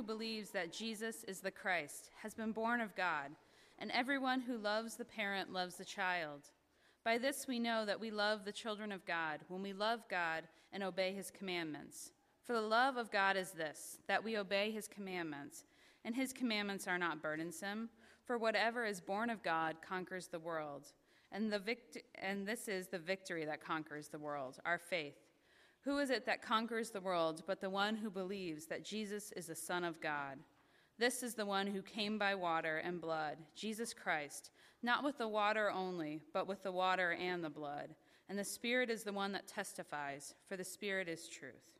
believes that Jesus is the Christ has been born of God, and everyone who loves the parent loves the child. By this we know that we love the children of God, when we love God and obey his commandments. For the love of God is this, that we obey his commandments, and his commandments are not burdensome, for whatever is born of God conquers the world. And this is the victory that conquers the world, our faith. Who is it that conquers the world but the one who believes that Jesus is the Son of God? This is the one who came by water and blood, Jesus Christ, not with the water only, but with the water and the blood. And the Spirit is the one that testifies, for the Spirit is truth.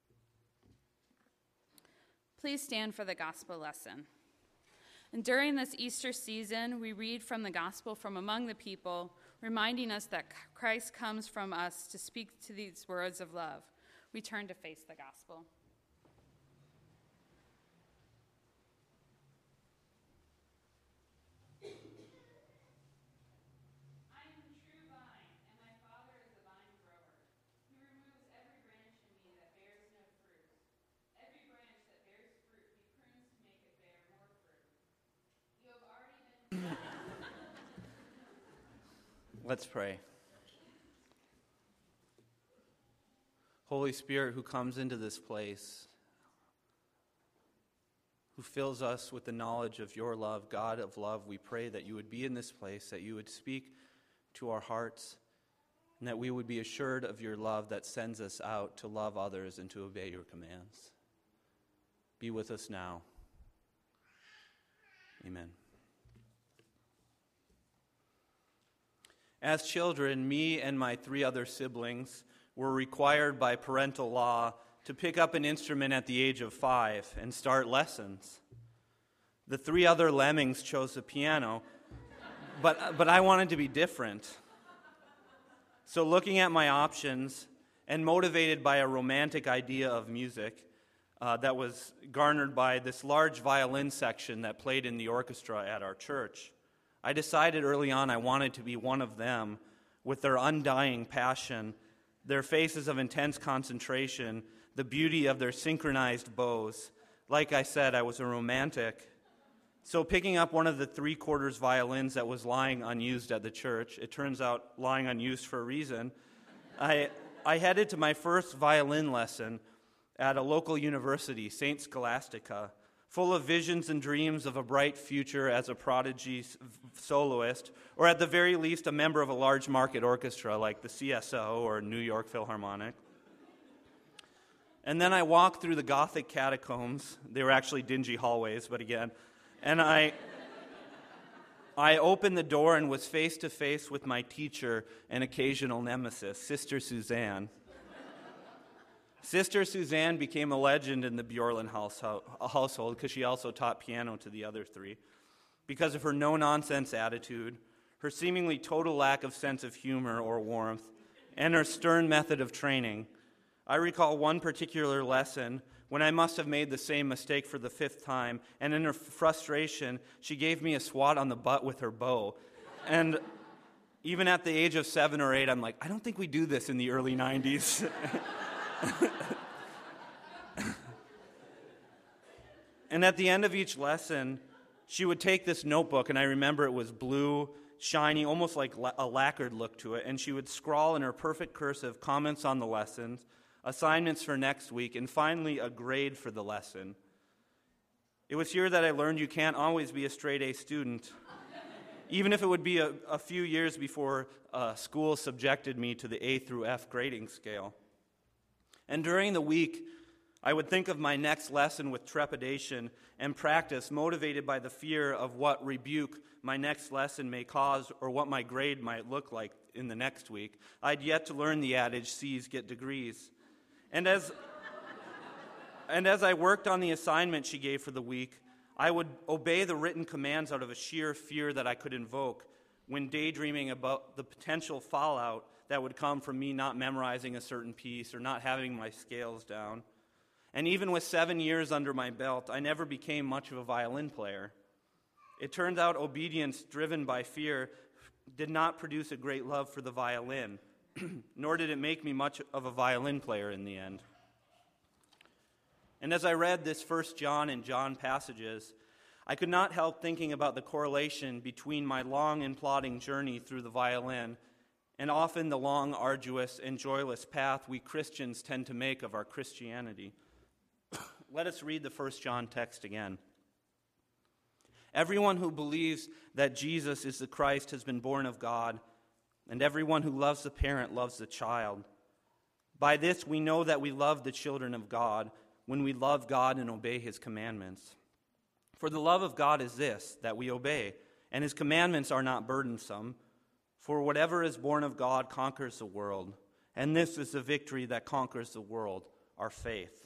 Please stand for the gospel lesson. And during this Easter season, we read from the gospel from among the people, reminding us that Christ comes from us to speak to these words of love. We turn to face the gospel. Let's pray. Holy Spirit, who comes into this place, who fills us with the knowledge of your love, God of love, we pray that you would be in this place, that you would speak to our hearts, and that we would be assured of your love that sends us out to love others and to obey your commands. Be with us now. Amen. As children, me and my 3 other siblings were required by parental law to pick up an instrument at the age of 5 and start lessons. The 3 other lemmings chose the piano, but I wanted to be different. So looking at my options and motivated by a romantic idea of music that was garnered by this large violin section that played in the orchestra at our church, I decided early on I wanted to be one of them with their undying passion, their faces of intense concentration, the beauty of their synchronized bows. Like I said, I was a romantic. So picking up one of the 3/4 violins that was lying unused at the church, it turns out lying unused for a reason, I headed to my first violin lesson at a local university, St. Scholastica, full of visions and dreams of a bright future as a prodigy soloist, or at the very least a member of a large market orchestra like the CSO or New York Philharmonic. And then I walked through the Gothic catacombs. They were actually dingy hallways, but again. And I opened the door and was face to face with my teacher and occasional nemesis, Sister Suzanne. Sister Suzanne became a legend in the Bjorlin household because she also taught piano to the other 3. Because of her no-nonsense attitude, her seemingly total lack of sense of humor or warmth, and her stern method of training. I recall one particular lesson when I must have made the same mistake for the 5th time, and in her frustration, she gave me a swat on the butt with her bow. And even at the age of 7 or 8, I'm like, I don't think we do this in the early 90s. And at the end of each lesson, she would take this notebook, and I remember it was blue, shiny, almost like a lacquered look to it, and she would scrawl in her perfect cursive comments on the lessons, assignments for next week, and finally a grade for the lesson. It was here that I learned you can't always be a straight-A student, even if it would be a few years before school subjected me to the A through F grading scale. And during the week, I would think of my next lesson with trepidation and practice, motivated by the fear of what rebuke my next lesson may cause or what my grade might look like in the next week. I'd yet to learn the adage, C's get degrees. And as I worked on the assignment she gave for the week, I would obey the written commands out of a sheer fear that I could invoke when daydreaming about the potential fallout that would come from me not memorizing a certain piece or not having my scales down. And even with 7 years under my belt, I never became much of a violin player. It turned out obedience driven by fear did not produce a great love for the violin, nor did it make me much of a violin player in the end. And as I read this 1 John and John passages, I could not help thinking about the correlation between my long and plodding journey through the violin and often the long, arduous, and joyless path we Christians tend to make of our Christianity. Let us read the 1 John text again. Everyone who believes that Jesus is the Christ has been born of God, and everyone who loves the parent loves the child. By this we know that we love the children of God, when we love God and obey his commandments. For the love of God is this, that we obey, and his commandments are not burdensome. For whatever is born of God conquers the world, and this is the victory that conquers the world, our faith.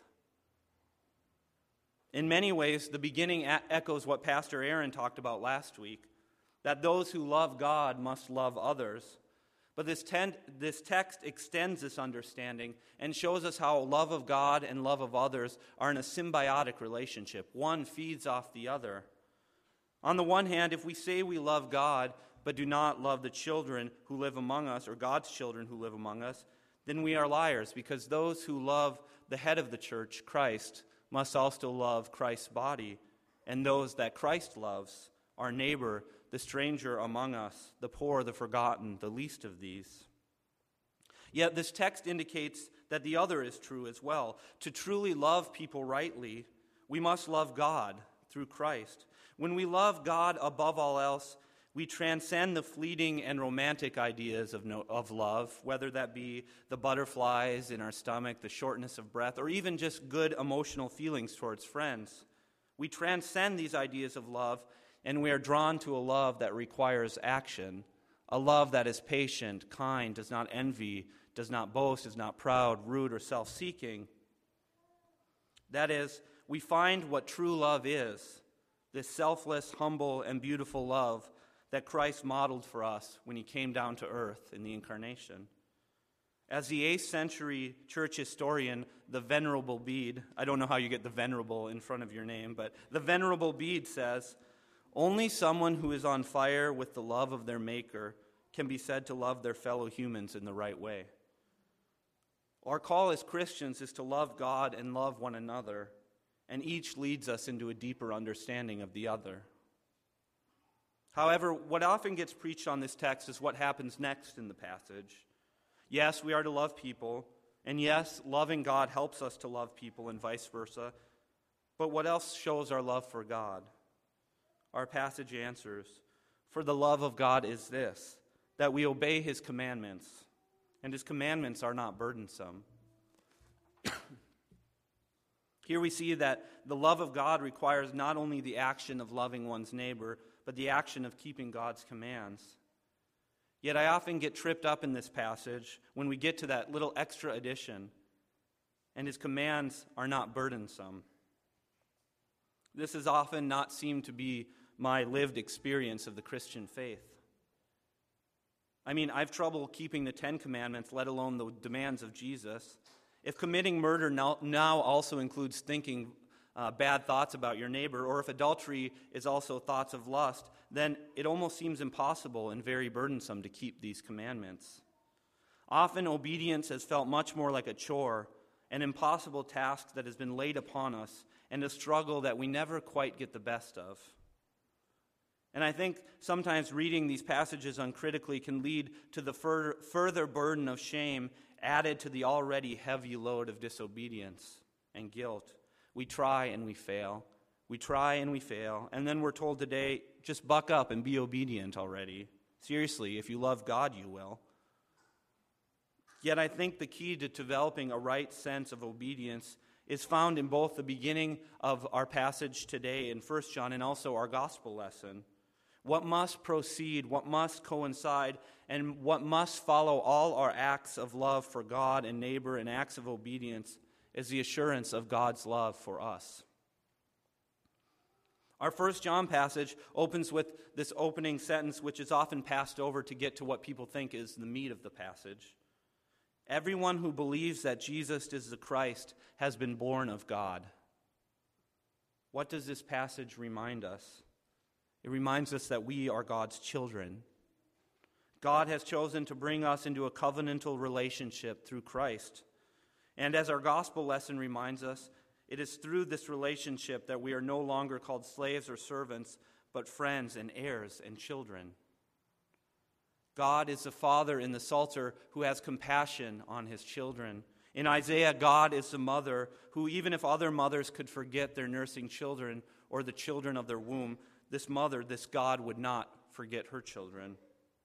In many ways, the beginning echoes what Pastor Aaron talked about last week, that those who love God must love others. But this text extends this understanding and shows us how love of God and love of others are in a symbiotic relationship. One feeds off the other. On the one hand, if we say we love God but do not love the children who live among us, or God's children who live among us, then we are liars, because those who love the head of the church, Christ, must also love Christ's body, and those that Christ loves, our neighbor, the stranger among us, the poor, the forgotten, the least of these. Yet this text indicates that the other is true as well. To truly love people rightly, we must love God through Christ. When we love God above all else, we transcend the fleeting and romantic ideas of love, whether that be the butterflies in our stomach, the shortness of breath, or even just good emotional feelings towards friends. We transcend these ideas of love, and we are drawn to a love that requires action, a love that is patient, kind, does not envy, does not boast, is not proud, rude, or self-seeking. That is, we find what true love is, this selfless, humble, and beautiful love that Christ modeled for us when he came down to earth in the incarnation. As the 8th century church historian, the Venerable Bede, I don't know how you get the Venerable in front of your name, but the Venerable Bede says, only someone who is on fire with the love of their Maker can be said to love their fellow humans in the right way. Our call as Christians is to love God and love one another, and each leads us into a deeper understanding of the other. However, what often gets preached on this text is what happens next in the passage. Yes, we are to love people, and yes, loving God helps us to love people and vice versa, but what else shows our love for God? Our passage answers, for the love of God is this, that we obey his commandments, and his commandments are not burdensome. Here we see that the love of God requires not only the action of loving one's neighbor, but the action of keeping God's commands. Yet I often get tripped up in this passage when we get to that little extra addition, and his commands are not burdensome. This has often not seemed to be my lived experience of the Christian faith. I mean, I've trouble keeping the 10 Commandments, let alone the demands of Jesus. If committing murder now also includes thinking bad thoughts about your neighbor, or if adultery is also thoughts of lust, then it almost seems impossible and very burdensome to keep these commandments. Often obedience has felt much more like a chore, an impossible task that has been laid upon us, and a struggle that we never quite get the best of. And I think sometimes reading these passages uncritically can lead to the further burden of shame added to the already heavy load of disobedience and guilt. We try and we fail. We try and we fail. And then we're told today, just buck up and be obedient already. Seriously, if you love God, you will. Yet I think the key to developing a right sense of obedience is found in both the beginning of our passage today in 1 John and also our gospel lesson. What must proceed, what must coincide, and what must follow all our acts of love for God and neighbor and acts of obedience is the assurance of God's love for us. Our 1 John passage opens with this opening sentence, which is often passed over to get to what people think is the meat of the passage. Everyone who believes that Jesus is the Christ has been born of God. What does this passage remind us? It reminds us that we are God's children. God has chosen to bring us into a covenantal relationship through Christ. And as our gospel lesson reminds us, It is through this relationship that we are no longer called slaves or servants, but friends and heirs and children. God is the Father in the Psalter who has compassion on his children. In Isaiah, God is the mother who, even if other mothers could forget their nursing children or the children of their womb, this mother, this God, would not forget her children.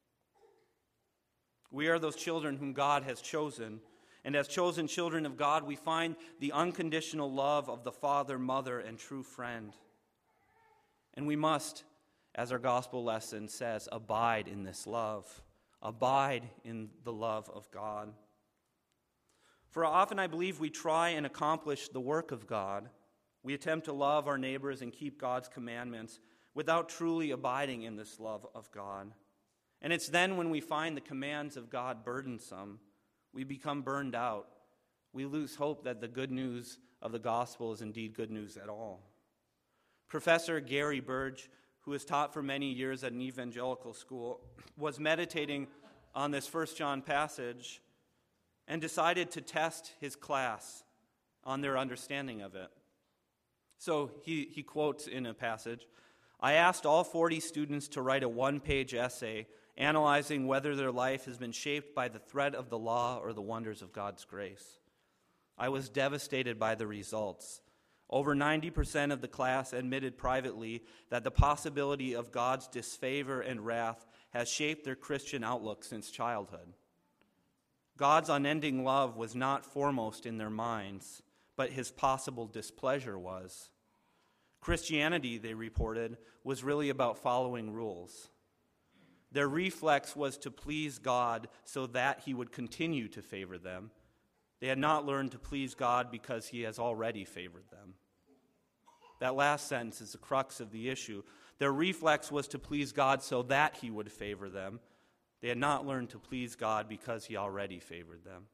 We are those children whom God has chosen. And as chosen children of God, we find the unconditional love of the Father, Mother, and true friend. And we must, as our gospel lesson says, abide in this love. Abide in the love of God. For often I believe we try and accomplish the work of God. We attempt to love our neighbors and keep God's commandments without truly abiding in this love of God. And it's then when we find the commands of God burdensome, we become burned out. We lose hope that the good news of the gospel is indeed good news at all. Professor Gary Burge, who has taught for many years at an evangelical school, was meditating on this 1 John passage and decided to test his class on their understanding of it. So he quotes in a passage, "I asked all 40 students to write a one-page essay analyzing whether their life has been shaped by the threat of the law or the wonders of God's grace. I was devastated by the results. Over 90% of the class admitted privately that the possibility of God's disfavor and wrath has shaped their Christian outlook since childhood. God's unending love was not foremost in their minds, but his possible displeasure was. Christianity, they reported, was really about following rules. Their reflex was to please God so that he would continue to favor them. They had not learned to please God because he has already favored them." That last sentence is the crux of the issue. Their reflex was to please God so that he would favor them. They had not learned to please God because he already favored them.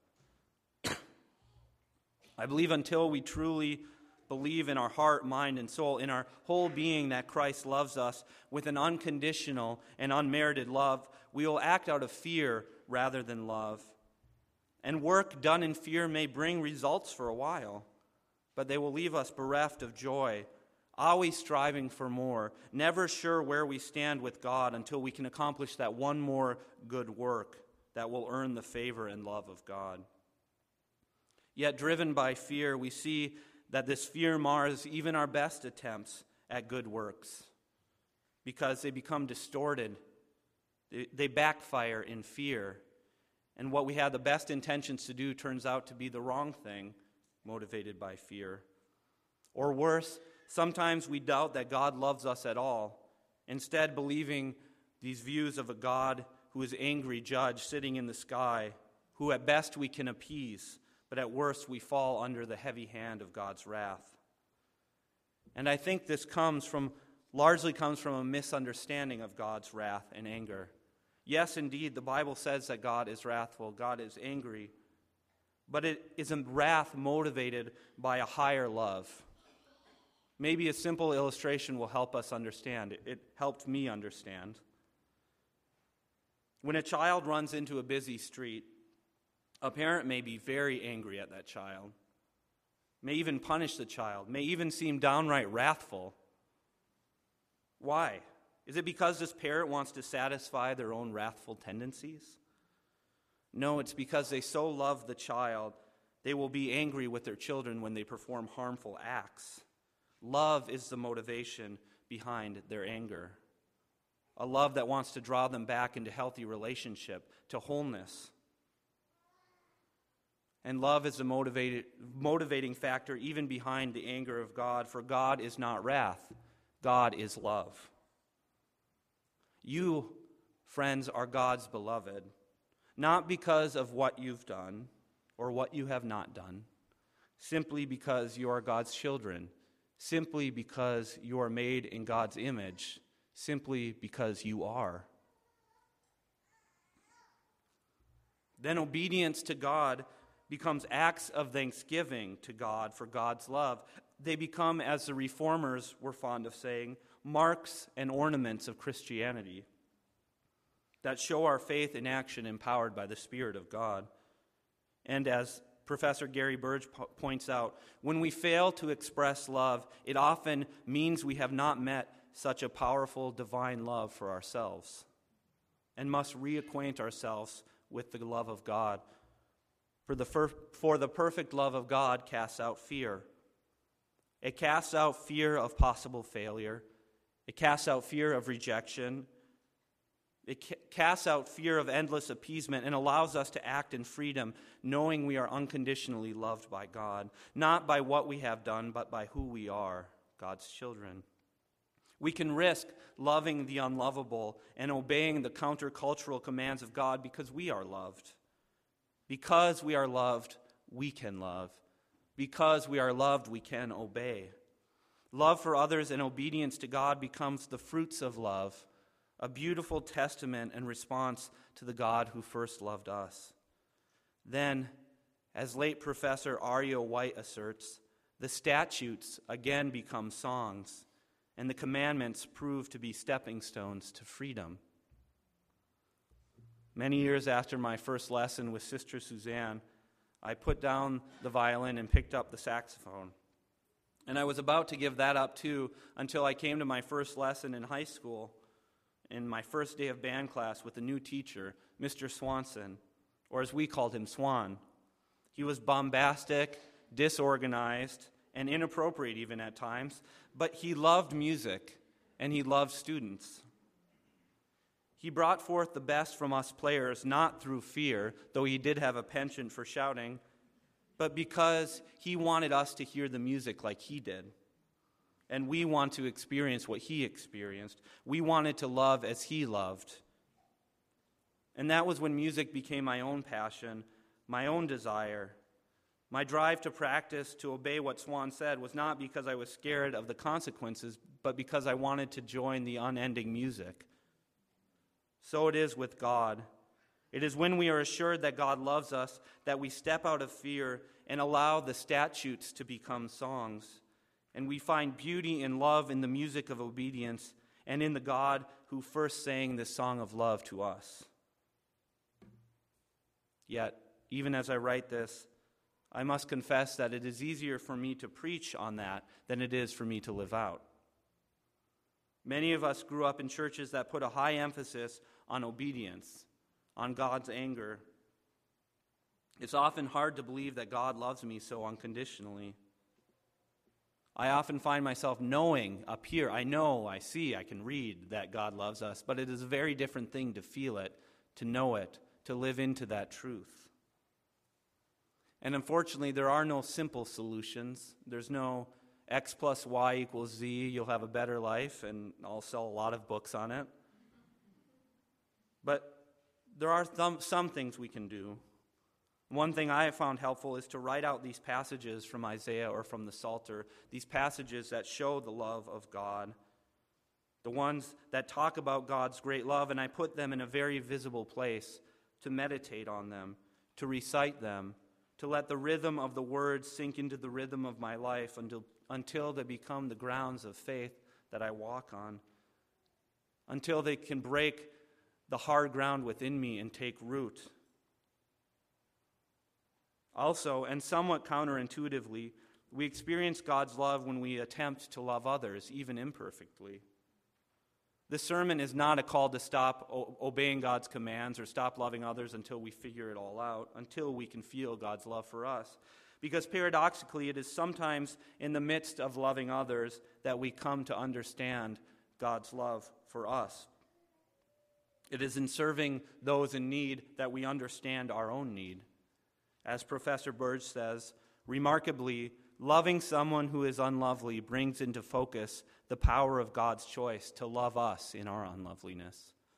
I believe until we truly believe in our heart, mind, and soul, in our whole being, that Christ loves us with an unconditional and unmerited love, we will act out of fear rather than love. And work done in fear may bring results for a while, but they will leave us bereft of joy, always striving for more, never sure where we stand with God until we can accomplish that one more good work that will earn the favor and love of God. Yet driven by fear, we see that this fear mars even our best attempts at good works because they become distorted. They backfire in fear. And what we had the best intentions to do turns out to be the wrong thing, motivated by fear. Or worse, sometimes we doubt that God loves us at all, instead believing these views of a God who is angry judge sitting in the sky, who at best we can appease, but at worst we fall under the heavy hand of God's wrath. And I think this largely comes from a misunderstanding of God's wrath and anger. Yes, indeed, the Bible says that God is wrathful, God is angry, but it is a wrath motivated by a higher love. Maybe a simple illustration will help us understand. It helped me understand. When a child runs into a busy street, a parent may be very angry at that child, may even punish the child, may even seem downright wrathful. Why? Is it because this parent wants to satisfy their own wrathful tendencies? No, it's because they so love the child, they will be angry with their children when they perform harmful acts. Love is the motivation behind their anger. A love that wants to draw them back into healthy relationship, to wholeness. And love is the motivating factor even behind the anger of God, for God is not wrath, God is love. You, friends, are God's beloved, not because of what you've done or what you have not done, simply because you are God's children, simply because you are made in God's image, simply because you are. Then obedience to God becomes acts of thanksgiving to God for God's love. They become, as the reformers were fond of saying, marks and ornaments of Christianity that show our faith in action empowered by the Spirit of God. And as Professor Gary Burge points out, when we fail to express love, it often means we have not met such a powerful divine love for ourselves and must reacquaint ourselves with the love of God. For the perfect love of God casts out fear. It casts out fear of possible failure. It casts out fear of rejection. It casts out fear of endless appeasement and allows us to act in freedom, knowing we are unconditionally loved by God, not by what we have done, but by who we are, God's children. We can risk loving the unlovable and obeying the countercultural commands of God because we are loved. Because we are loved, we can love. Because we are loved, we can obey. Love for others and obedience to God becomes the fruits of love, a beautiful testament and response to the God who first loved us. Then, as late Professor Ario White asserts, the statutes again become songs, and the commandments prove to be stepping stones to freedom. Many years after my first lesson with Sister Suzanne, I put down the violin and picked up the saxophone. And I was about to give that up too until I came to my first lesson in high school, in my first day of band class with a new teacher, Mr. Swanson, or as we called him, Swan. He was bombastic, disorganized, and inappropriate even at times, but he loved music, and he loved students. He brought forth the best from us players, not through fear, though he did have a penchant for shouting, but because he wanted us to hear the music like he did. And we want to experience what he experienced. We wanted to love as he loved. And that was when music became my own passion, my own desire. My drive to practice, to obey what Swan said, was not because I was scared of the consequences, but because I wanted to join the unending music. So it is with God. It is when we are assured that God loves us that we step out of fear and allow the statutes to become songs. And we find beauty and love in the music of obedience and in the God who first sang this song of love to us. Yet, even as I write this, I must confess that it is easier for me to preach on that than it is for me to live out. Many of us grew up in churches that put a high emphasis on obedience, on God's anger. It's often hard to believe that God loves me so unconditionally. I often find myself knowing up here, I know, I see, I can read that God loves us, but it is a very different thing to feel it, to know it, to live into that truth. And unfortunately, there are no simple solutions. There's no X plus Y equals Z, you'll have a better life, and I'll sell a lot of books on it. But there are some things we can do. One thing I have found helpful is to write out these passages from Isaiah or from the Psalter, these passages that show the love of God, the ones that talk about God's great love, and I put them in a very visible place to meditate on them, to recite them, to let the rhythm of the words sink into the rhythm of my life until they become the grounds of faith that I walk on, until they can break the hard ground within me and take root. Also, and somewhat counterintuitively, we experience God's love when we attempt to love others, even imperfectly. This sermon is not a call to stop obeying God's commands or stop loving others until we figure it all out, until we can feel God's love for us. Because paradoxically, it is sometimes in the midst of loving others that we come to understand God's love for us. It is in serving those in need that we understand our own need. As Professor Burge says, remarkably, loving someone who is unlovely brings into focus the power of God's choice to love us in our unloveliness.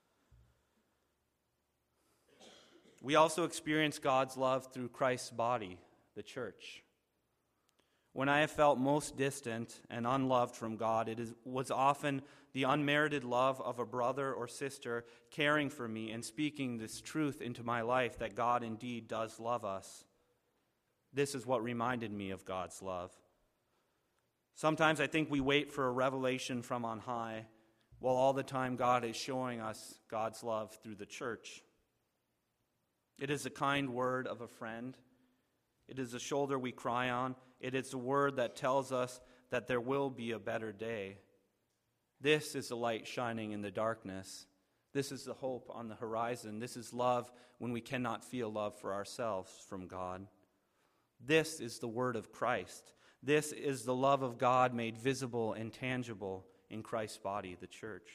We also experience God's love through Christ's body, the church. When I have felt most distant and unloved from God, was often the unmerited love of a brother or sister caring for me and speaking this truth into my life that God indeed does love us. This is what reminded me of God's love. Sometimes I think we wait for a revelation from on high, while all the time God is showing us God's love through the church. It is a kind word of a friend. It is the shoulder we cry on. It is the word that tells us that there will be a better day. This is the light shining in the darkness. This is the hope on the horizon. This is love when we cannot feel love for ourselves from God. This is the word of Christ. This is the love of God made visible and tangible in Christ's body, the church.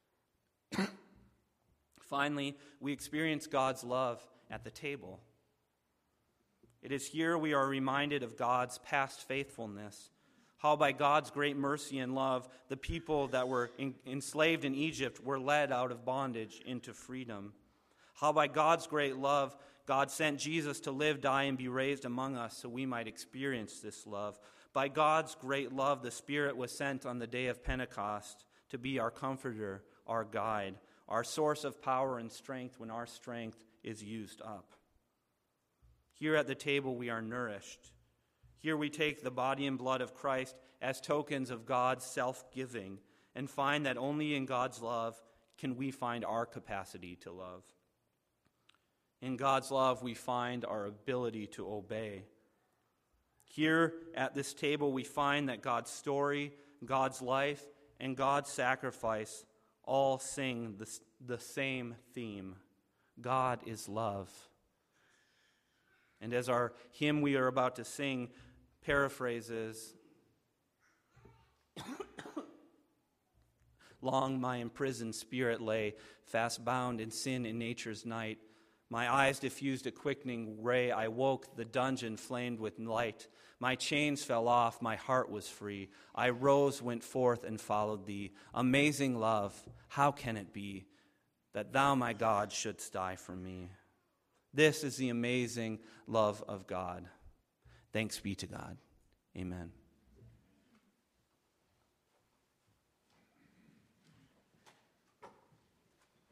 Finally, we experience God's love at the table. It is here we are reminded of God's past faithfulness, how by God's great mercy and love, the people that were enslaved in Egypt were led out of bondage into freedom. How by God's great love, God sent Jesus to live, die, and be raised among us so we might experience this love. By God's great love, the Spirit was sent on the day of Pentecost to be our comforter, our guide, our source of power and strength when our strength is used up. Here at the table we are nourished. Here we take the body and blood of Christ as tokens of God's self-giving and find that only in God's love can we find our capacity to love. In God's love we find our ability to obey. Here at this table we find that God's story, God's life, and God's sacrifice all sing the same theme. God is love. And as our hymn we are about to sing paraphrases, long my imprisoned spirit lay, fast bound in sin in nature's night. My eyes diffused a quickening ray. I woke, the dungeon flamed with light. My chains fell off, my heart was free. I rose, went forth, and followed thee. Amazing love, how can it be that thou, my God, shouldst die for me? This is the amazing love of God. Thanks be to God. Amen.